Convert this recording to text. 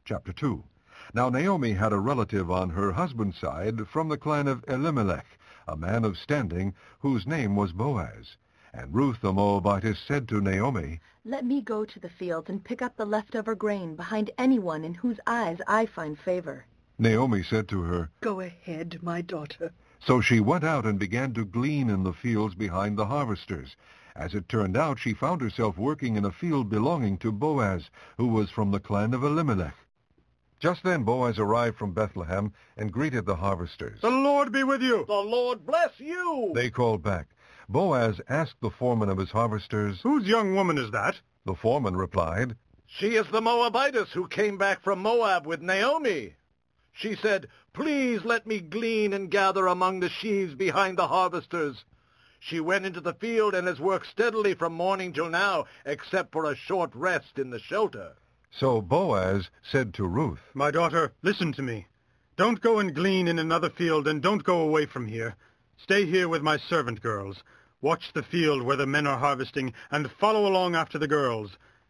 Chapter 2. Now Naomi had a relative on her husband's side from the clan of Elimelech, a man of standing, whose name was Boaz. And Ruth the Moabitess said to Naomi, "Let me go to the fields and pick up the leftover grain behind anyone in whose eyes I find favor." Naomi said to her, "Go ahead, my daughter." So she went out and began to glean in the fields behind the harvesters. As it turned out, she found herself working in a field belonging to Boaz, who was from the clan of Elimelech. Just then Boaz arrived from Bethlehem and greeted the harvesters. "The Lord be with you." "The Lord bless you." They called back. Boaz asked the foreman of his harvesters, "Whose young woman is that?" The foreman replied, "She is the Moabitess who came back from Moab with Naomi. She said, 'Please let me glean and gather among the sheaves behind the harvesters.' She went into the field and has worked steadily from morning till now, except for a short rest in the shelter." So Boaz said to Ruth, "My daughter, listen to me. Don't go and glean in another field, and don't go away from here. Stay here with my servant girls. Watch the field where the men are harvesting, and follow along after the girls.